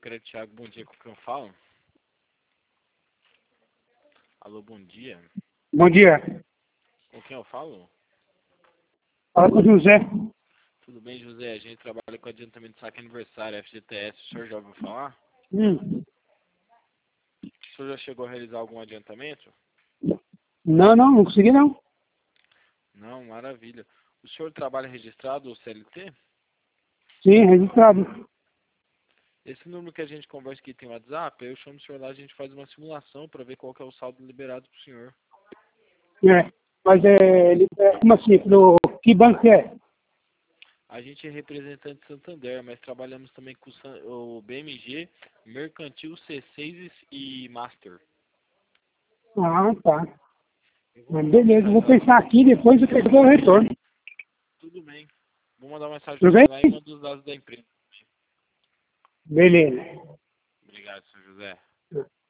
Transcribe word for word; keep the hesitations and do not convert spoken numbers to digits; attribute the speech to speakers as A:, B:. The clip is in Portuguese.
A: Crédito Thiago, bom dia, com quem eu falo? Alô, bom dia.
B: Bom dia.
A: Com quem eu falo?
B: Fala com o José.
A: Tudo bem, José? A gente trabalha com adiantamento de saque aniversário, F G T S. O senhor já ouviu falar?
B: Hum.
A: O senhor já chegou a realizar algum adiantamento?
B: Não, não, não consegui não.
A: Não, maravilha. O senhor trabalha registrado ou C L T?
B: Sim, registrado.
A: Esse número que a gente conversa aqui tem WhatsApp, eu chamo o senhor lá, a gente faz uma simulação para ver qual que é o saldo liberado para o senhor.
B: É. Mas é, ele, é como assim? Pro, que banco é?
A: A gente é representante de Santander, mas trabalhamos também com o San- o B M G, Mercantil, C seis e Master.
B: Ah, tá.
A: Eu vou
B: Mas
A: mandar uma
B: beleza, eu vou
A: mensagem lá.
B: pensar aqui e depois eu pego o retorno.
A: Tudo bem. Vou mandar uma mensagem
B: Tudo
A: para
B: bem?
A: você lá e mando os dados da empresa.
B: Beleza.
A: Obrigado, senhor José.